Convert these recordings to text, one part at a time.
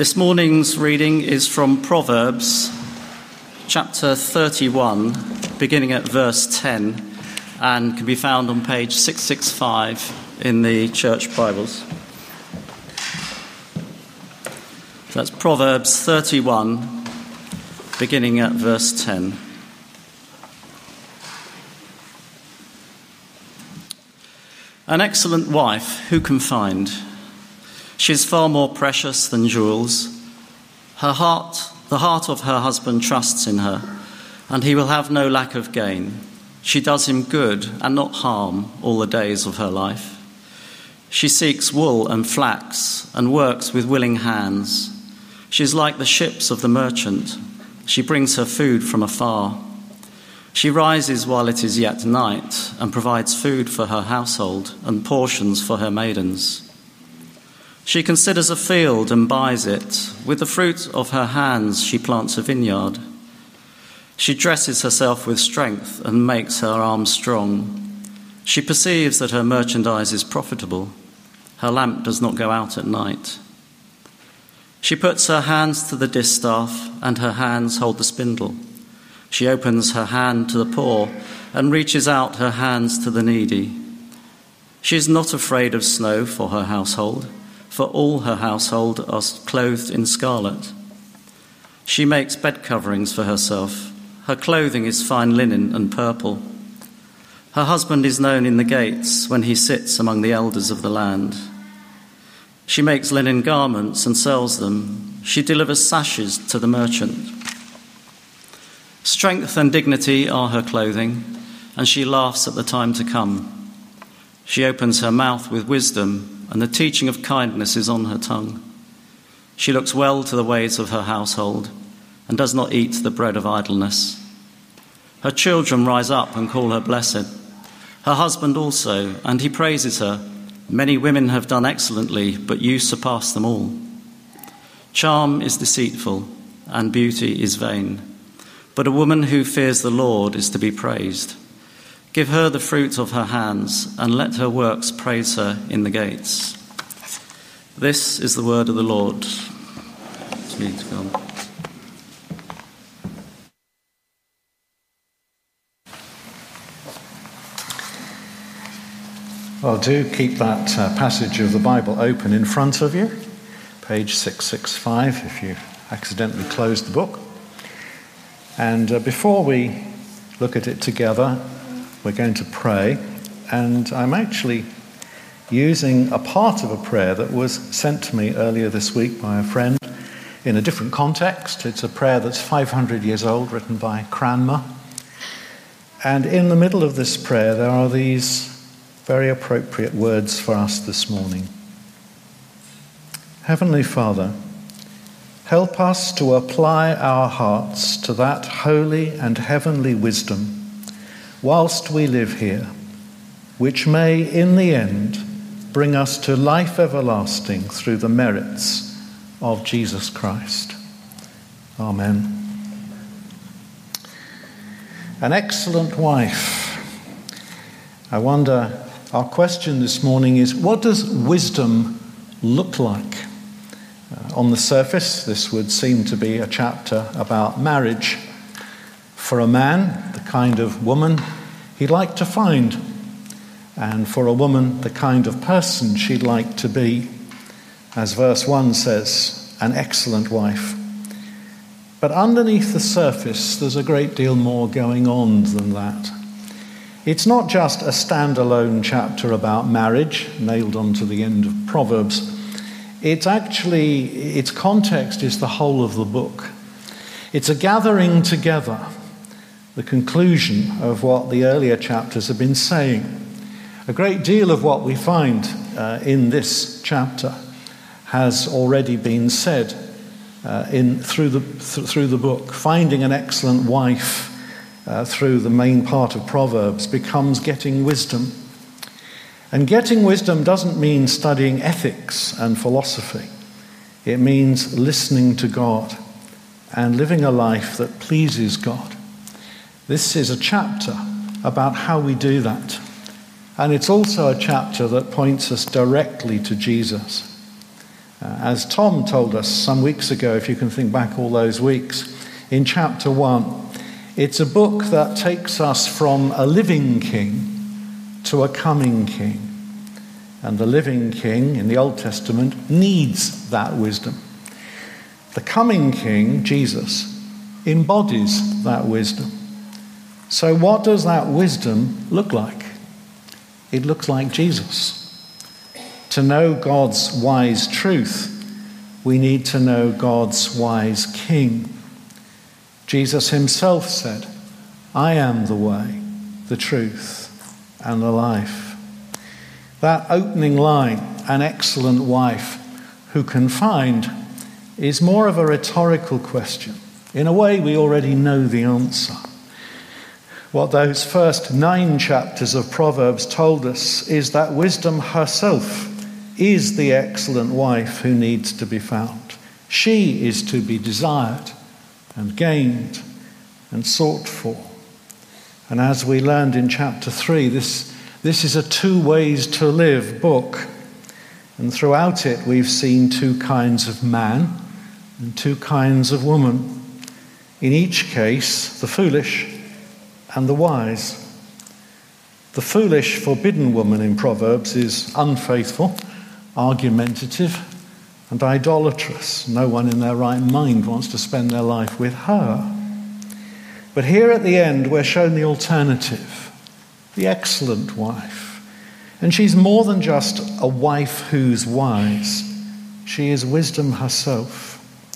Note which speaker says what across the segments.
Speaker 1: This morning's reading is from Proverbs chapter 31, beginning at verse 10, and can be found on page 665 in the church Bibles. That's Proverbs 31, beginning at verse 10. An excellent wife who can find? She is far more precious than jewels. The heart of her husband trusts in her, and he will have no lack of gain. She does him good and not harm all the days of her life. She seeks wool and flax and works with willing hands. She is like the ships of the merchant. She brings her food from afar. She rises while it is yet night and provides food for her household and portions for her maidens. She considers a field and buys it. With the fruit of her hands she plants a vineyard. She dresses herself with strength and makes her arms strong. She perceives that her merchandise is profitable. Her lamp does not go out at night. She puts her hands to the distaff, and her hands hold the spindle. She opens her hand to the poor and reaches out her hands to the needy. She is not afraid of snow for her household, for all her household are clothed in scarlet. She makes bed coverings for herself. Her clothing is fine linen and purple. Her husband is known in the gates when he sits among the elders of the land. She makes linen garments and sells them. She delivers sashes to the merchant. Strength and dignity are her clothing, and she laughs at the time to come. She opens her mouth with wisdom, and the teaching of kindness is on her tongue. She looks well to the ways of her household and does not eat the bread of idleness. Her children rise up and call her blessed. Her husband also, and he praises her. Many women have done excellently, but you surpass them all. Charm is deceitful, and beauty is vain. But a woman who fears the Lord is to be praised. Give her the fruit of her hands, and let her works praise her in the gates. This is the word of the Lord. Thanks be to God.
Speaker 2: Well, do keep that passage of the Bible open in front of you, page 665, if you accidentally closed the book. And before we look at it together, we're going to pray, and I'm actually using a part of a prayer that was sent to me earlier this week by a friend in a different context. It's a prayer that's 500 years old, written by Cranmer. And in the middle of this prayer, there are these very appropriate words for us this morning. Heavenly Father, help us to apply our hearts to that holy and heavenly wisdom whilst we live here, which may in the end bring us to life everlasting through the merits of Jesus Christ. Amen. An excellent wife. I wonder, our question this morning is, what does wisdom look like? On the surface, this would seem to be a chapter about marriage. For a man, the kind of woman he'd like to find, and for a woman, the kind of person she'd like to be. As verse 1 says, an excellent wife. But underneath the surface, there's a great deal more going on than that. It's not just a standalone chapter about marriage, nailed onto the end of Proverbs. It's actually, its context is the whole of the book. It's a gathering together, the conclusion of what the earlier chapters have been saying. A great deal of what we find in this chapter has already been said through the book. Finding an excellent wife through the main part of Proverbs becomes getting wisdom. And getting wisdom doesn't mean studying ethics and philosophy. It means listening to God and living a life that pleases God. This is a chapter about how we do that. And it's also a chapter that points us directly to Jesus. as Tom told us some weeks ago, if you can think back all those weeks, in chapter 1, it's a book that takes us from a living king to a coming king. And the living king in the Old Testament needs that wisdom. The coming king, Jesus, embodies that wisdom. So what does that wisdom look like? It looks like Jesus. To know God's wise truth, we need to know God's wise king. Jesus himself said, "I am the way, the truth, and the life." That opening line, "an excellent wife who can find," is more of a rhetorical question. In a way, we already know the answer. What those first 9 chapters of Proverbs told us is that wisdom herself is the excellent wife who needs to be found. She is to be desired and gained and sought for. And as we learned in chapter 3, this is a 2 ways to live book. And throughout it, we've seen 2 kinds of man and 2 kinds of woman. In each case, the foolish and the wise. The foolish, forbidden woman in Proverbs is unfaithful, argumentative, and idolatrous. No one in their right mind wants to spend their life with her. But here at the end, we're shown the alternative, the excellent wife. And she's more than just a wife who's wise. She is wisdom herself.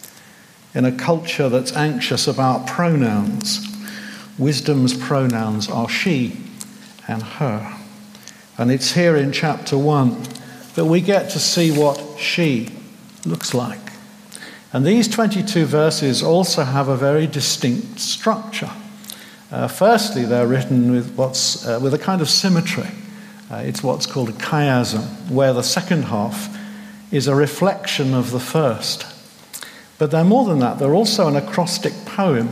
Speaker 2: In a culture that's anxious about pronouns, wisdom's pronouns are she and her. And it's here in chapter 1 that we get to see what she looks like. And these 22 verses also have a very distinct structure. Firstly, they're written with a kind of symmetry. It's what's called a chiasm, where the second half is a reflection of the first. But they're more than that. They're also an acrostic poem.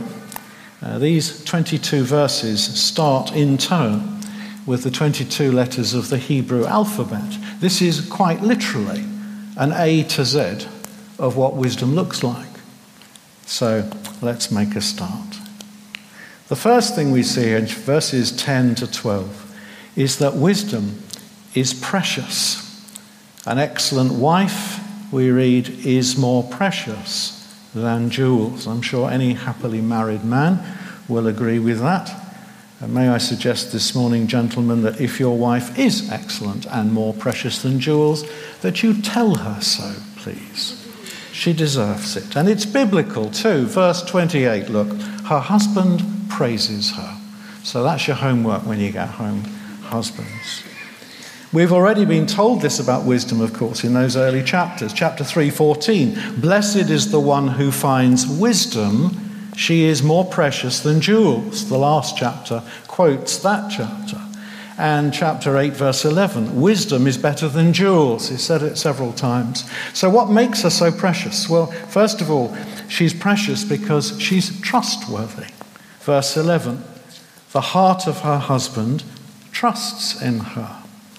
Speaker 2: These 22 verses start in turn with the 22 letters of the Hebrew alphabet. This is quite literally an A to Z of what wisdom looks like. So let's make a start. The first thing we see in verses 10 to 12 is that wisdom is precious. An excellent wife, we read, is more precious than jewels. I'm sure any happily married man will agree with that. And may I suggest this morning, gentlemen, that if your wife is excellent and more precious than jewels, that you tell her so, please. She deserves it. And it's biblical too. Verse 28, look, her husband praises her. So that's your homework when you get home, husbands. We've already been told this about wisdom, of course, in those early chapters. Chapter 3:14, blessed is the one who finds wisdom. She is more precious than jewels. The last chapter quotes that chapter. And chapter 8, verse 11, wisdom is better than jewels. He said it several times. So what makes her so precious? Well, first of all, she's precious because she's trustworthy. Verse 11, the heart of her husband trusts in her.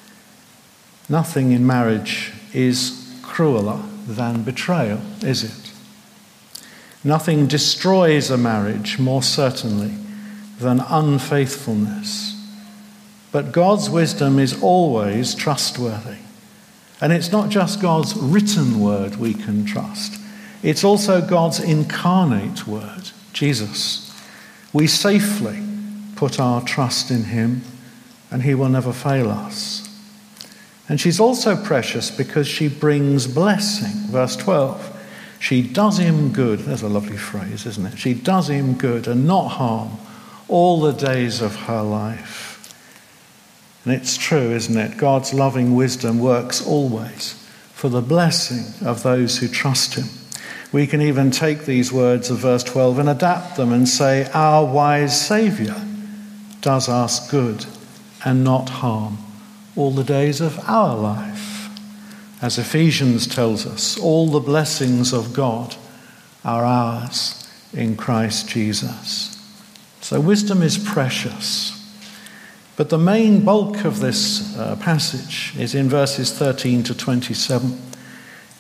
Speaker 2: Nothing in marriage is crueler than betrayal, is it? Nothing destroys a marriage more certainly than unfaithfulness. But God's wisdom is always trustworthy. And it's not just God's written word we can trust. It's also God's incarnate word, Jesus. We safely put our trust in him, and he will never fail us. And she's also precious because she brings blessing. Verse 12, she does him good. There's a lovely phrase, isn't it? She does him good and not harm all the days of her life. And it's true, isn't it? God's loving wisdom works always for the blessing of those who trust him. We can even take these words of verse 12 and adapt them and say, our wise Saviour does us good and not harm all the days of our life. As Ephesians tells us, all the blessings of God are ours in Christ Jesus. So wisdom is precious. But the main bulk of this passage is in verses 13 to 27.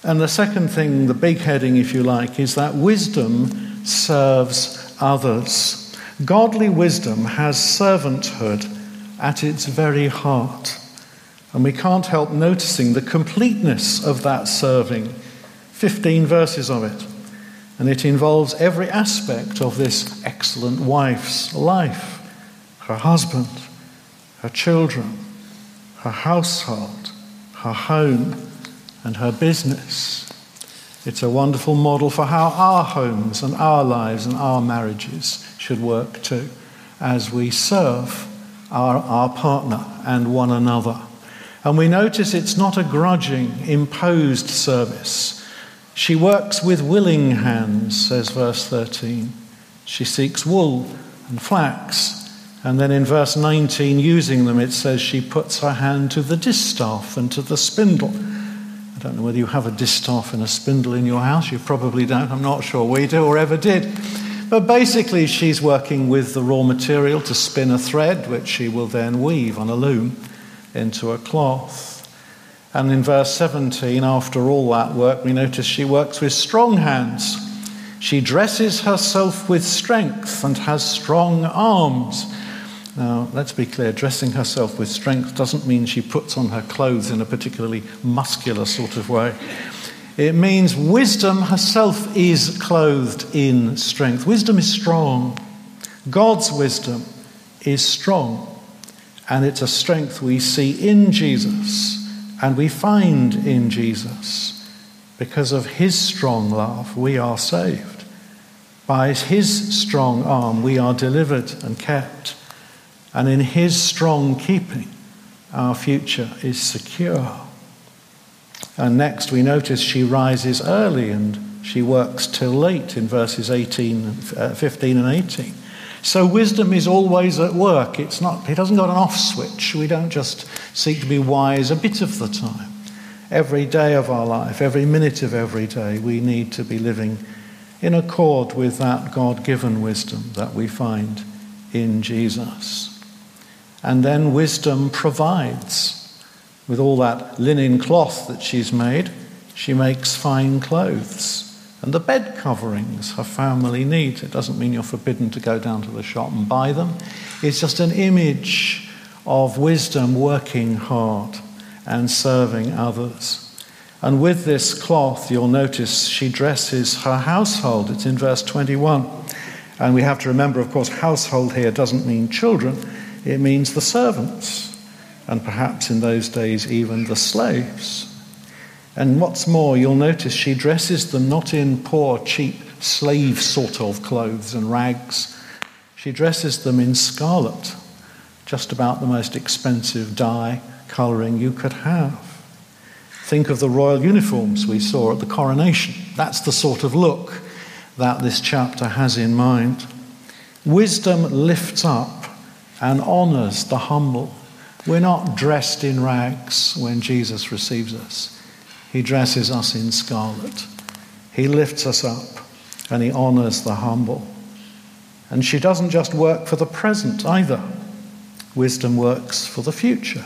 Speaker 2: And the second thing, the big heading, if you like, is that wisdom serves others. Godly wisdom has servanthood at its very heart. And we can't help noticing the completeness of that serving. 15 verses of it. And it involves every aspect of this excellent wife's life. Her husband, her children, her household, her home, and her business. It's a wonderful model for how our homes and our lives and our marriages should work too, as we serve our partner and one another. And we notice it's not a grudging, imposed service. She works with willing hands, says verse 13. She seeks wool and flax. And then in verse 19, using them, it says she puts her hand to the distaff and to the spindle. I don't know whether you have a distaff and a spindle in your house. You probably don't. I'm not sure we do or ever did. But basically, she's working with the raw material to spin a thread, which she will then weave on a loom into a cloth. And in verse 17, after all that work, we notice she works with strong hands. She dresses herself with strength and has strong arms. Now, let's be clear, dressing herself with strength doesn't mean she puts on her clothes in a particularly muscular sort of way. It means wisdom herself is clothed in strength. Wisdom is strong. God's wisdom is strong. And it's a strength we see in Jesus and we find in Jesus. Because of his strong love, we are saved. By his strong arm, we are delivered and kept. And in his strong keeping, our future is secure. And next we notice she rises early and she works till late in verses 15 and 18. So wisdom is always at work. It hasn't got an off switch. We don't just seek to be wise a bit of the time. Every day of our life, every minute of every day, we need to be living in accord with that God-given wisdom that we find in Jesus. And then wisdom provides. With all that linen cloth that she's made, she makes fine clothes. And the bed coverings her family need. It doesn't mean you're forbidden to go down to the shop and buy them. It's just an image of wisdom working hard and serving others. And with this cloth, you'll notice she dresses her household. It's in verse 21. And we have to remember, of course, household here doesn't mean children. It means the servants. And perhaps in those days even the slaves. And what's more, you'll notice she dresses them not in poor, cheap, slave sort of clothes and rags. She dresses them in scarlet, just about the most expensive dye colouring you could have. Think of the royal uniforms we saw at the coronation. That's the sort of look that this chapter has in mind. Wisdom lifts up and honours the humble. We're not dressed in rags when Jesus receives us. He dresses us in scarlet. He lifts us up and he honours the humble. And she doesn't just work for the present either. Wisdom works for the future.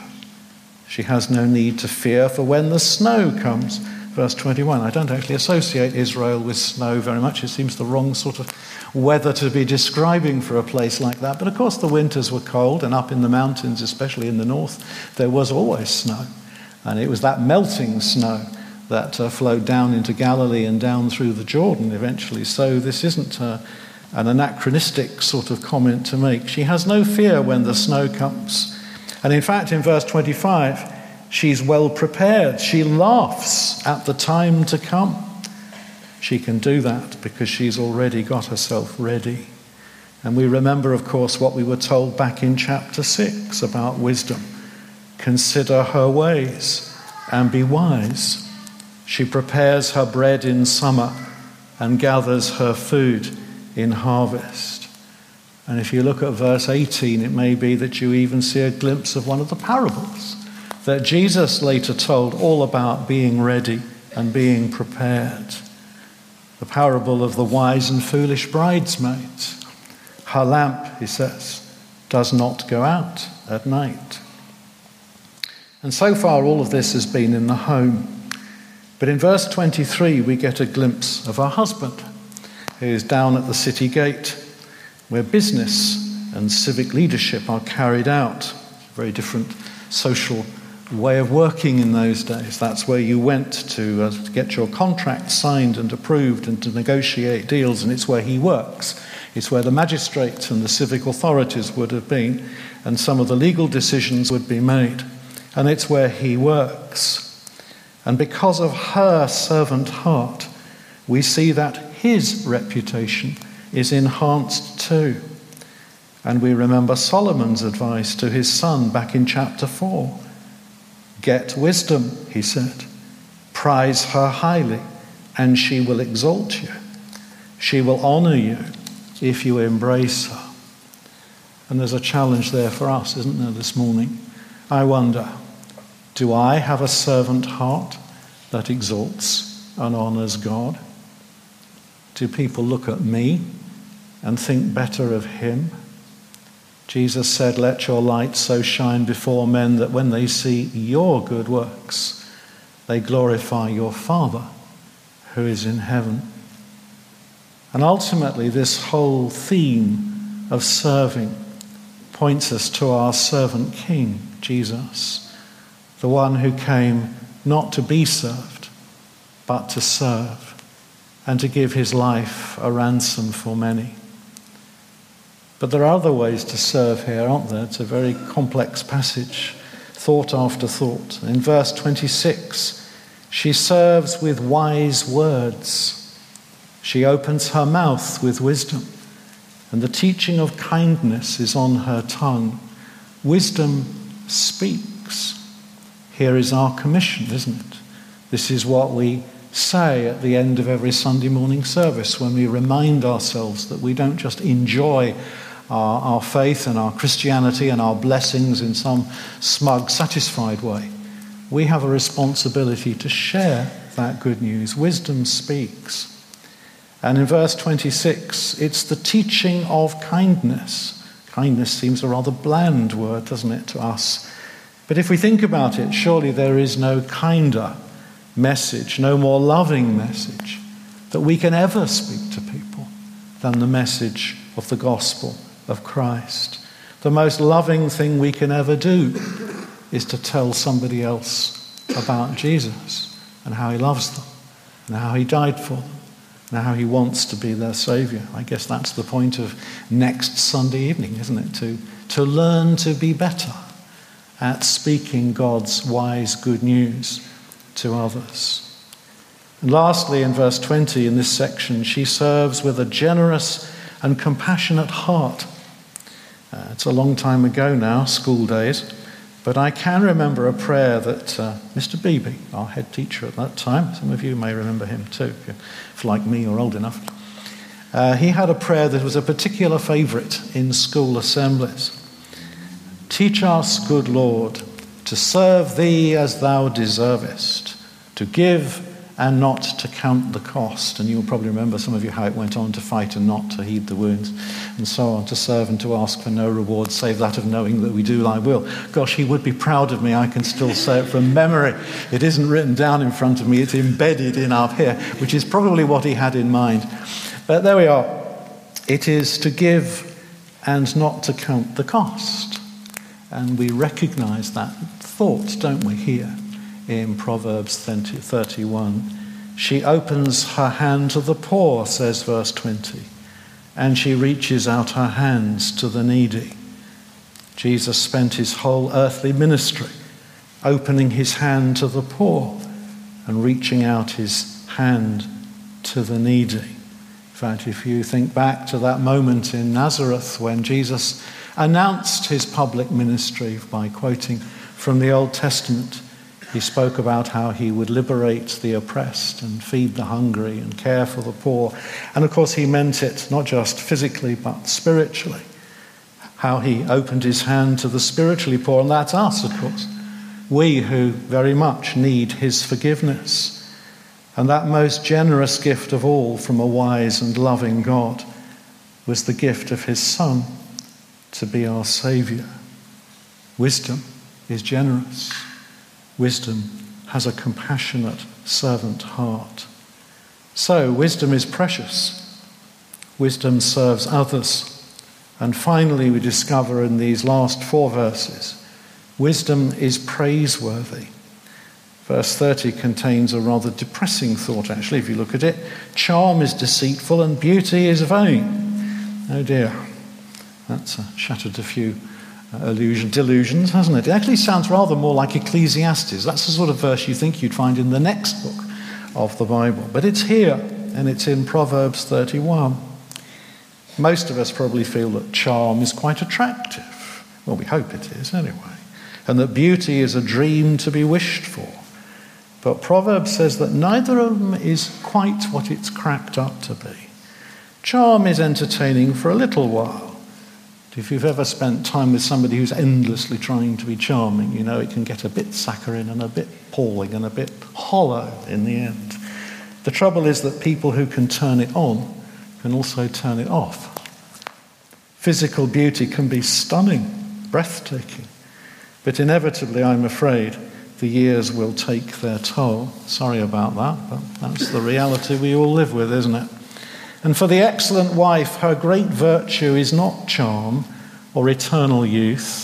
Speaker 2: She has no need to fear for when the snow comes. Verse 21, I don't actually associate Israel with snow very much. It seems the wrong sort of weather to be describing for a place like that. But of course the winters were cold, and up in the mountains, especially in the north, there was always snow. And it was that melting snow that flowed down into Galilee and down through the Jordan eventually. So this isn't an anachronistic sort of comment to make. She has no fear when the snow comes. And in fact, in verse 25, she's well prepared. She laughs at the time to come. She can do that because she's already got herself ready. And we remember, of course, what we were told back in chapter 6 about wisdom. Consider her ways and be wise. She prepares her bread in summer and gathers her food in harvest. And if you look at verse 18, it may be that you even see a glimpse of one of the parables that Jesus later told all about being ready and being prepared. The parable of the wise and foolish bridesmaids. Her lamp, he says, does not go out at night. And so far all of this has been in the home. But in verse 23, we get a glimpse of her husband, who is down at the city gate, where business and civic leadership are carried out. A very different social way of working in those days. That's where you went to get your contract signed and approved and to negotiate deals, and it's where he works. It's where the magistrates and the civic authorities would have been, and some of the legal decisions would be made. And it's where he works. And because of her servant heart, we see that his reputation is enhanced too. And we remember Solomon's advice to his son back in chapter 4. Get wisdom, he said. Prize her highly, and she will exalt you. She will honor you if you embrace her. And there's a challenge there for us, isn't there, this morning? I wonder, do I have a servant heart that exalts and honors God? Do people look at me and think better of him? Jesus said, let your light so shine before men that when they see your good works, they glorify your Father who is in heaven. And ultimately, this whole theme of serving points us to our servant King, Jesus, the one who came not to be served, but to serve and to give his life a ransom for many. But there are other ways to serve here, aren't there? It's a very complex passage, thought after thought. In verse 26, she serves with wise words. She opens her mouth with wisdom, and the teaching of kindness is on her tongue. Wisdom speaks. Here is our commission, isn't it? This is what we say at the end of every Sunday morning service when we remind ourselves that we don't just enjoy our faith and our Christianity and our blessings in some smug, satisfied way. We have a responsibility to share that good news. Wisdom speaks. And in verse 26, it's the teaching of kindness. Kindness seems a rather bland word, doesn't it, to us? But if we think about it, surely there is no kinder message, no more loving message that we can ever speak to people than the message of the gospel of Christ. The most loving thing we can ever do is to tell somebody else about Jesus and how he loves them and how he died for them and how he wants to be their Saviour. I guess that's the point of next Sunday evening, isn't it? To learn to be better at speaking God's wise good news to others. And lastly, in verse 20 in this section, she serves with a generous and compassionate heart. It's a long time ago now, school days, but I can remember a prayer that Mr. Beebe, our head teacher at that time, some of you may remember him too, if like me you're old enough, he had a prayer that was a particular favourite in school assemblies. Teach us, good Lord, to serve thee as thou deservest, to give and not to count the cost. And you'll probably remember, some of you, how it went on: to fight and not to heed the wounds, and so on, to serve and to ask for no reward save that of knowing that we do thy will. Gosh, he would be proud of me. I can still say it from memory. It isn't written down in front of me, it's embedded in up here, which is probably what he had in mind. But there we are. It is to give and not to count the cost. And we recognize that thought, don't we, here in Proverbs 31. She opens her hand to the poor, says verse 20, and she reaches out her hands to the needy. Jesus spent his whole earthly ministry opening his hand to the poor and reaching out his hand to the needy. In fact, if you think back to that moment in Nazareth when Jesus announced his public ministry by quoting from the Old Testament, he spoke about how he would liberate the oppressed and feed the hungry and care for the poor. And of course he meant it not just physically but spiritually. How he opened his hand to the spiritually poor, and that's us, of course. We who very much need his forgiveness. And that most generous gift of all from a wise and loving God was the gift of his Son to be our Saviour. Wisdom is generous. Wisdom has a compassionate servant heart. So, wisdom is precious. Wisdom serves others. And finally, we discover in these last 4 verses, wisdom is praiseworthy. Verse 30 contains a rather depressing thought, actually, if you look at it. Charm is deceitful and beauty is vain. Oh dear, that's shattered a few delusions, hasn't it? It actually sounds rather more like Ecclesiastes. That's the sort of verse you think you'd find in the next book of the Bible. But it's here, and it's in Proverbs 31. Most of us probably feel that charm is quite attractive. Well, we hope it is anyway. And that beauty is a dream to be wished for. But Proverbs says that neither of them is quite what it's cracked up to be. Charm is entertaining for a little while. If you've ever spent time with somebody who's endlessly trying to be charming, you know it can get a bit saccharine and a bit palling and a bit hollow in the end. The trouble is that people who can turn it on can also turn it off. Physical beauty can be stunning, breathtaking, but inevitably, I'm afraid, the years will take their toll. Sorry about that, but that's the reality we all live with, isn't it? And for the excellent wife, her great virtue is not charm or eternal youth.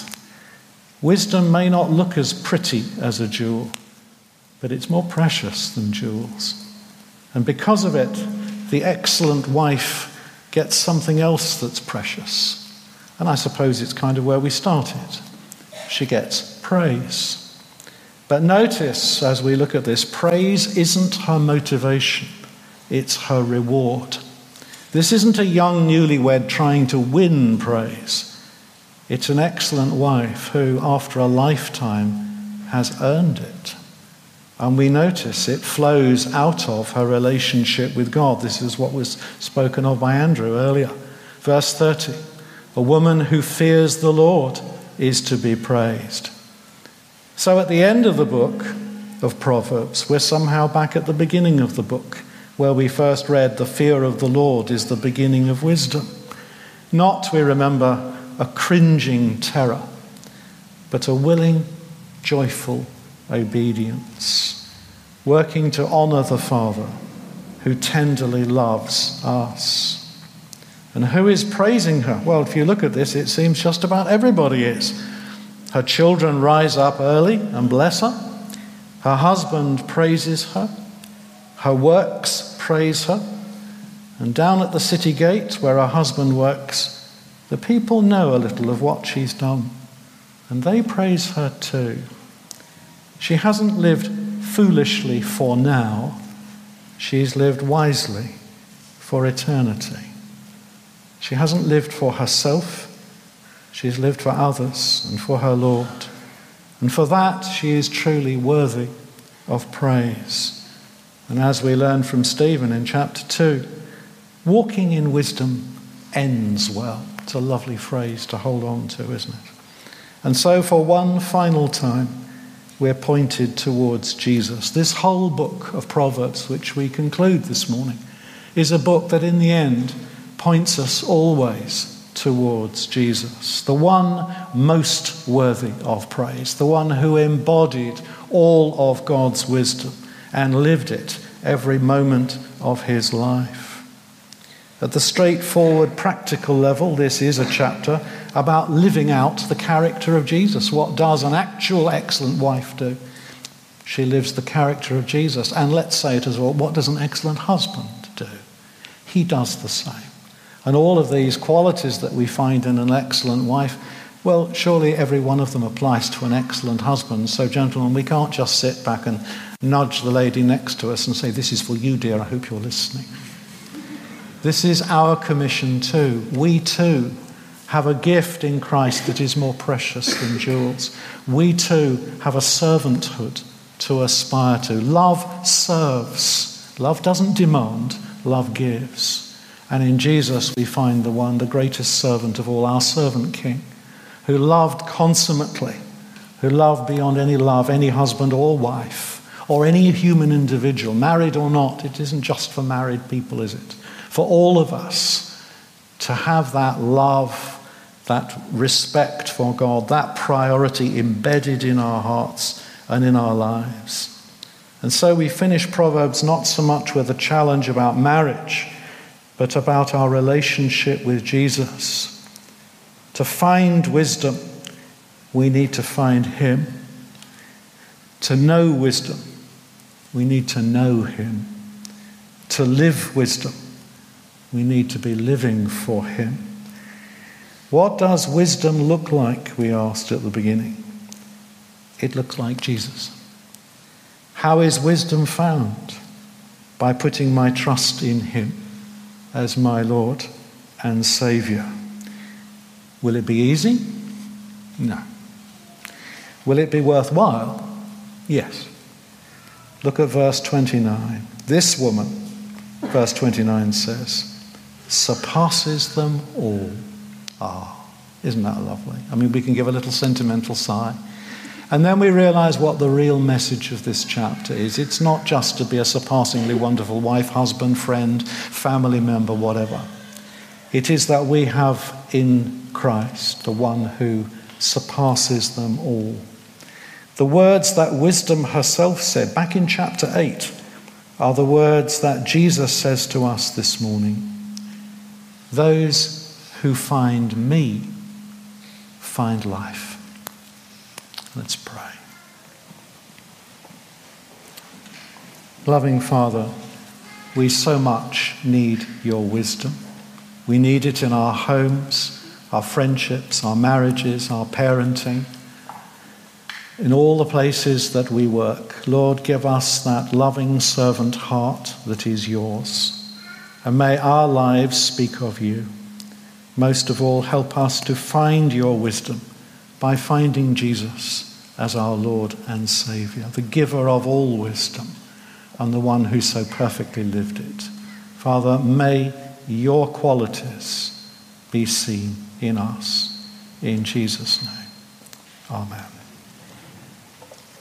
Speaker 2: Wisdom may not look as pretty as a jewel, but it's more precious than jewels. And because of it, the excellent wife gets something else that's precious. And I suppose it's kind of where we started. She gets praise. But notice, as we look at this, praise isn't her motivation, it's her reward. This isn't a young newlywed trying to win praise. It's an excellent wife who, after a lifetime, has earned it. And we notice it flows out of her relationship with God. This is what was spoken of by Andrew earlier. Verse 30, a woman who fears the Lord is to be praised. So at the end of the book of Proverbs, we're somehow back at the beginning of the book, where we first read the fear of the Lord is the beginning of wisdom. Not, we remember, a cringing terror, but a willing, joyful obedience, working to honour the Father who tenderly loves us. And who is praising her? Well, if you look at this, it seems just about everybody is. Her children rise up early and bless her. Her husband praises her. Her works praise her. And down at the city gate where her husband works, the people know a little of what she's done. And they praise her too. She hasn't lived foolishly for now. She's lived wisely for eternity. She hasn't lived for herself. She's lived for others and for her Lord. And for that, she is truly worthy of praise. And as we learn from Stephen in chapter 2, walking in wisdom ends well. It's a lovely phrase to hold on to, isn't it? And so for one final time, we're pointed towards Jesus. This whole book of Proverbs, which we conclude this morning, is a book that in the end points us always towards Jesus, the one most worthy of praise, the one who embodied all of God's wisdom and lived it every moment of his life. At the straightforward, practical level, this is a chapter about living out the character of Jesus. What does an actual excellent wife do? She lives the character of Jesus. And let's say it as well, what does an excellent husband do? He does the same. And all of these qualities that we find in an excellent wife, well, surely every one of them applies to an excellent husband. So, gentlemen, we can't just sit back and nudge the lady next to us and say, this is for you, dear, I hope you're listening. This is our commission too. We too have a gift in Christ that is more precious than jewels. We too have a servanthood to aspire to. Love serves. Love doesn't demand, love gives. And in Jesus we find the greatest servant of all, our servant king, who loved consummately, who loved beyond any love, any husband or wife, or any human individual, married or not. It isn't just for married people, is it? For all of us to have that love, that respect for God, that priority embedded in our hearts and in our lives. And so we finish Proverbs not so much with a challenge about marriage, but about our relationship with Jesus. To find wisdom, we need to find him. To know wisdom, we need to know him. To live wisdom, we need to be living for him. What does wisdom look like, we asked at the beginning? It looks like Jesus. How is wisdom found? By putting my trust in him as my Lord and Saviour. Will it be easy? No. Will it be worthwhile? Yes. Look at verse 29. This woman, verse 29 says, surpasses them all. Isn't that lovely? I mean, we can give a little sentimental sigh. And then we realize what the real message of this chapter is. It's not just to be a surpassingly wonderful wife, husband, friend, family member, whatever. It is that we have in Christ the one who surpasses them all. The words that wisdom herself said back in chapter 8 are the words that Jesus says to us this morning. Those who find me find life. Let's pray. Loving Father, we so much need your wisdom. We need it in our homes, our friendships, our marriages, our parenting, in all the places that we work. Lord, give us that loving servant heart that is yours. And may our lives speak of you. Most of all, help us to find your wisdom by finding Jesus as our Lord and Saviour, the giver of all wisdom and the one who so perfectly lived it. Father, may your qualities be seen in us. In Jesus' name, amen.